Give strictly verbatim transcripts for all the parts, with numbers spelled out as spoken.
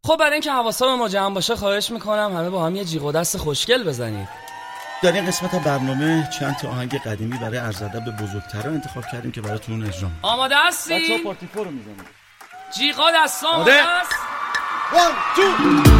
خب برای اینکه حواسا به ما جمع باشه خواهش میکنم همه با هم یه جیغ و دست خوشگل بزنید. در این قسمت برنامه چند تا آهنگ قدیمی برای عرض ادب به بزرگتران انتخاب کردیم که براتون اجرا می‌کنیم. آماده هستی؟ بچه‌ها پارتی فور رو میزنید. جیغا دستا آماده است؟ وان تو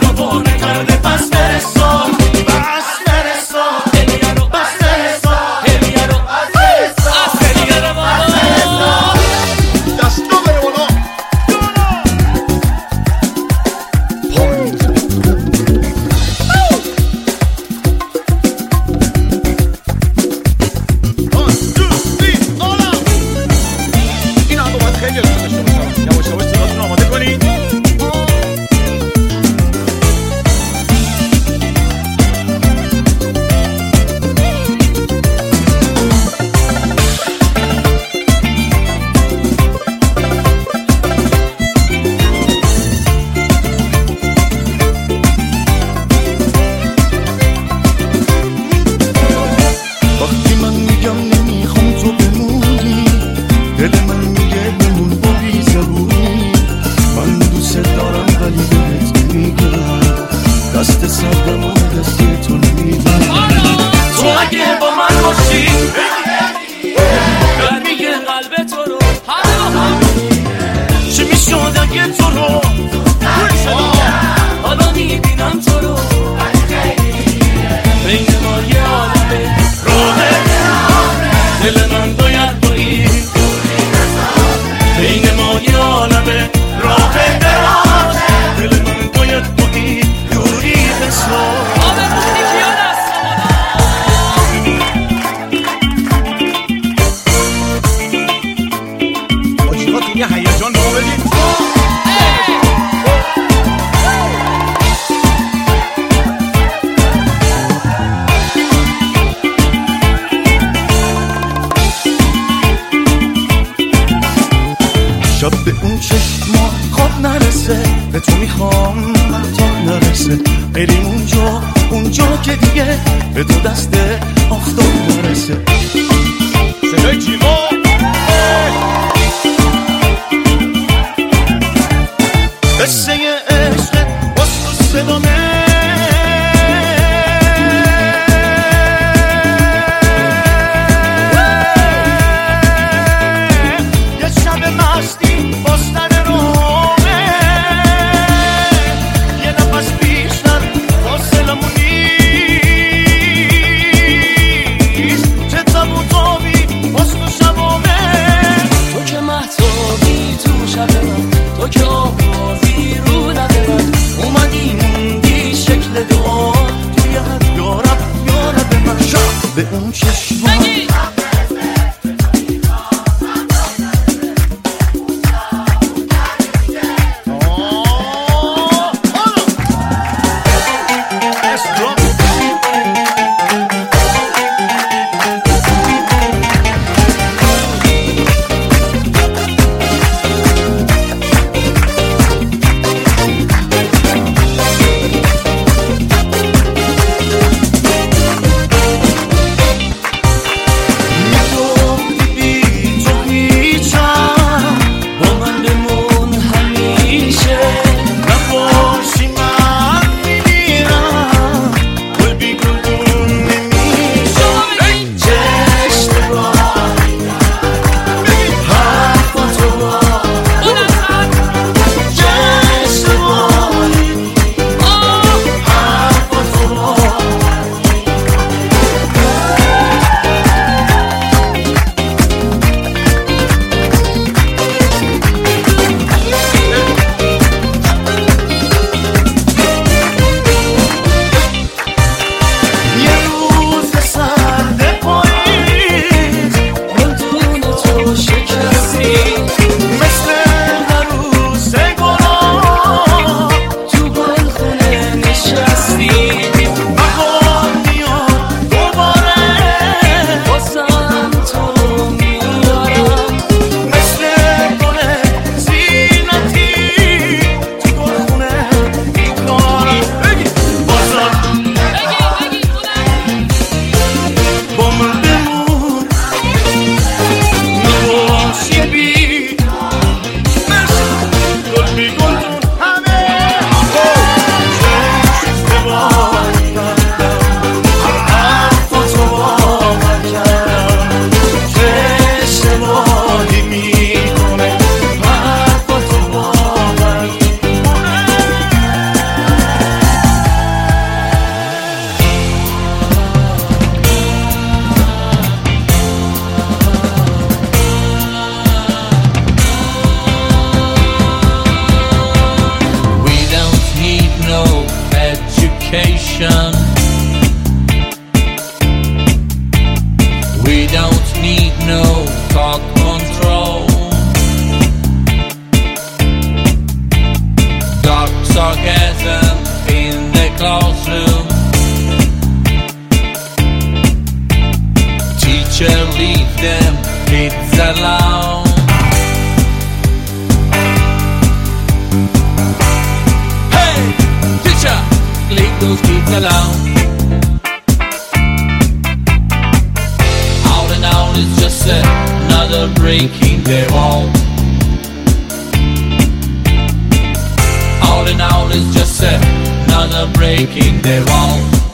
Hey به دو دست آفتاب برسه. صدای جیوا قصه عشق باز تو صدامه، یه شب مستی باستن رومه، یه نفس بیشتر فاصلمون نیست، چه تب و تابی باز تو شبامه. تو که مهتابی تو شب من، تو که آوازی رو لب من، اومدی موندی شکل دعا توی حد یارب یارب من. شب به اون چشمان We don't need no thought control. Dark sarcasm in the classroom. Teacher, leave them kids alone. Hey, teacher, leave those kids alone. It's just another break in the wall. All in all, it's just another break in the wall.